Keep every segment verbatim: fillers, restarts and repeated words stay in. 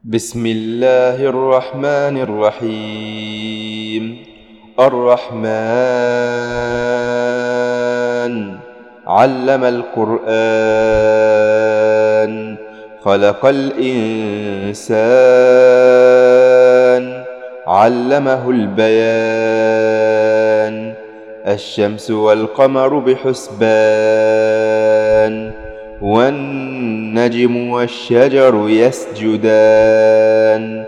بسم الله الرحمن الرحيم. الرحمن علم القرآن خلق الإنسان علمه البيان. الشمس والقمر بحسبان والنجم والشجر يسجدان.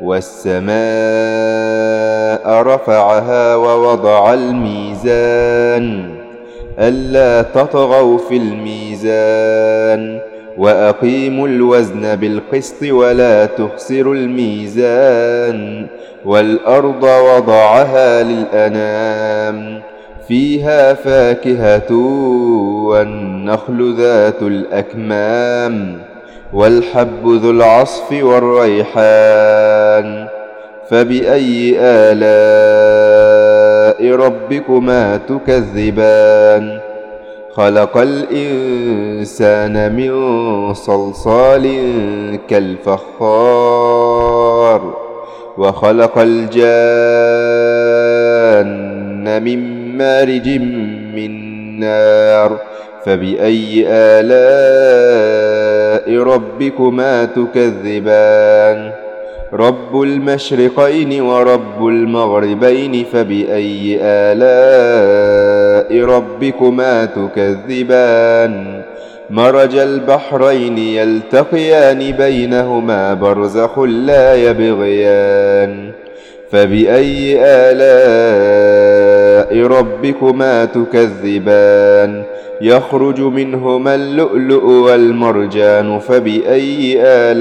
والسماء رفعها ووضع الميزان ألا تطغوا في الميزان وأقيموا الوزن بالقسط ولا تخسروا الميزان. والأرض وضعها للأنام فيها فاكهة والنخل ذات الأكمام والحب ذو العصف والريحان. فبأي آلاء ربكما تكذبان؟ خلق الإنسان من صلصال كالفخار وخلق الجان من مارج من نار. فبأي آلاء ربكما تكذبان؟ رب المشرقين ورب المغربين فبأي آلاء ربكما تكذبان؟ مرج البحرين يلتقيان بينهما برزخ لا يبغيان. فبأي آلاء ربكما تكذبان؟ يخرج منهما اللؤلؤ والمرجان. فبأي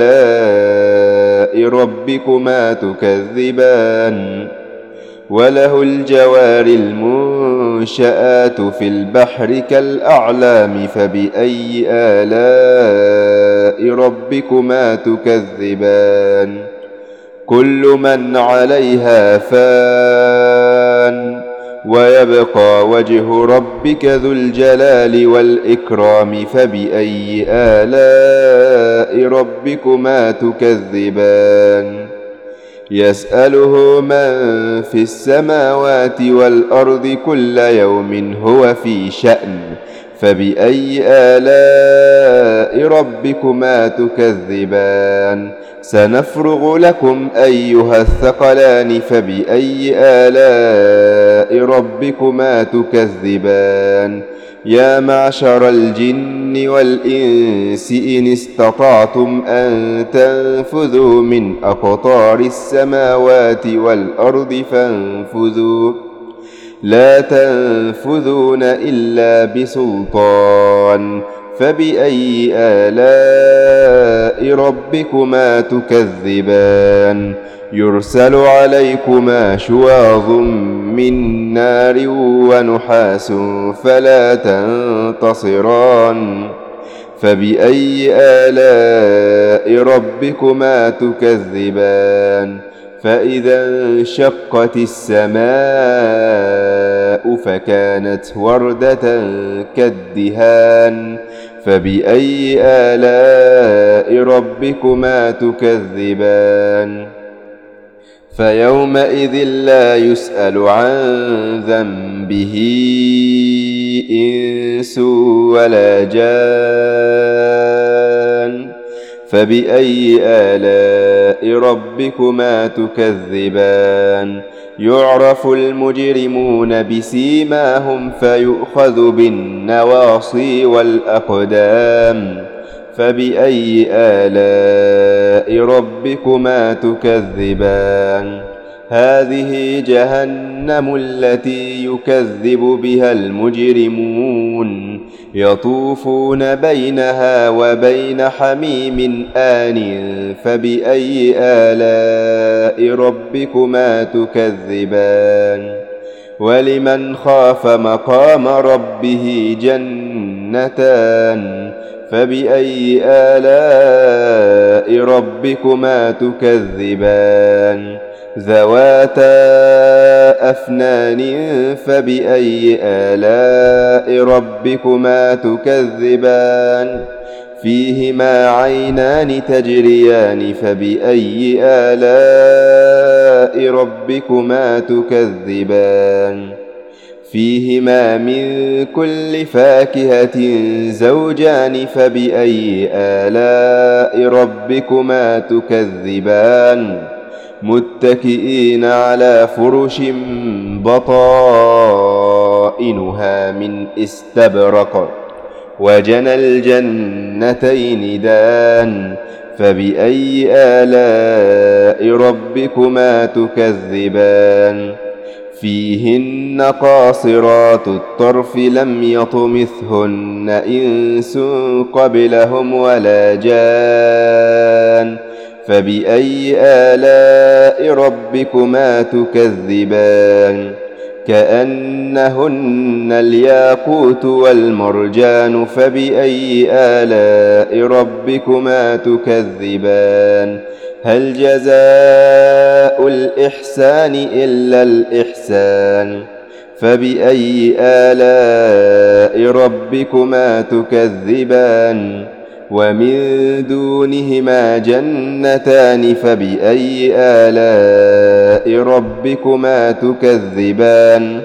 آلاء ربكما تكذبان؟ وله الجوار المنشآت في البحر كالأعلام. فبأي آلاء ربكما تكذبان؟ كل من عليها فان ويبقى وجه ربك ذو الجلال والإكرام. فبأي آلاء ربكما تكذبان؟ يسأله من في السماوات والأرض كل يوم هو في شأن. فبأي آلاء ربكما تكذبان؟ سنفرغ لكم أيها الثقلان. فبأي آلاء ربكما تكذبان؟ يا معشر الجن والإنس إن استطعتم أن تنفذوا من أقطار السماوات والأرض فانفذوا لا تنفذون إلا بسلطان. فبأي آلاء ربكما تكذبان؟ يرسل عليكما شواظ من نار ونحاس فلا تنتصران. فبأي آلاء ربكما تكذبان؟ فإذا انشقت السماء فكانت وردة كالدهان. فبأي آلاء ربكما تكذبان؟ فيومئذ لا يسأل عن ذنبه إنس ولا جان. فبأي آلاء ربكما تكذبان؟ يعرف المجرمون بسيماهم فيؤخذ بالنواصي والأقدام. فبأي آلاء ربكما تكذبان؟ هذه جهنم التي يكذب بها المجرمون يطوفون بينها وبين حميم آن. فبأي آلاء ربكما تكذبان؟ ولمن خاف مقام ربه جنتان. فبأي آلاء ربكما تكذبان؟ ذواتا أفنان. فبأي آلاء ربكما تكذبان؟ فيهما عينان تجريان فبأي آلاء ربكما تكذبان فيهما من كل فاكهة زوجان فبأي آلاء ربكما تكذبان متكئين على فرش بطائنها من استبرق وجنى الجنتين دان فبأي آلاء ربكما تكذبان فيهن قاصرات الطرف لم يطمثهن إنس قبلهم ولا جان فبأي آلاء ربكما تكذبان كأنهن الياقوت والمرجان فبأي آلاء ربكما تكذبان هل جزاء الإحسان إلا الإحسان فبأي آلاء ربكما تكذبان ومن دونهما جنتان فبأي آلاء ربكما تكذبان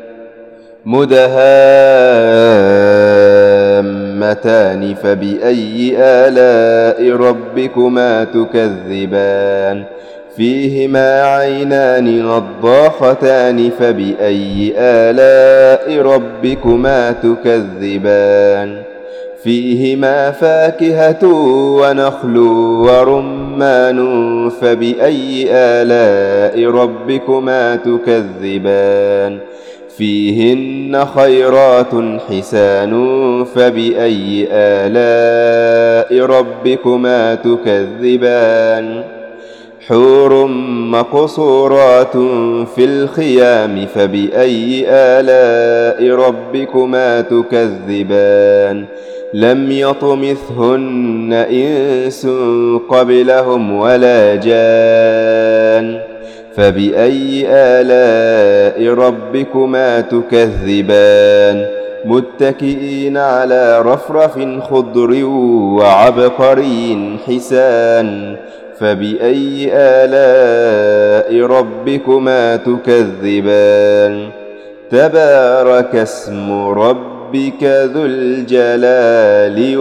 مدهامتان فبأي آلاء ربكما تكذبان فيهما عينان نضاختان فبأي آلاء ربكما تكذبان فيهما فاكهة ونخل ورمان فبأي آلاء ربكما تكذبان فيهن خيرات حسان فبأي آلاء ربكما تكذبان حور مقصورات في الخيام فبأي آلاء ربكما تكذبان لم يطمثهن إنس قبلهم ولا جان فبأي آلاء ربكما تكذبان متكئين على رفرف خضر وعبقري حسان فبأي آلاء ربكما تكذبان تبارك اسم ربك ذو الجلال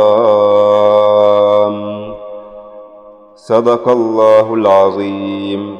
والإكرام. صدق الله العظيم.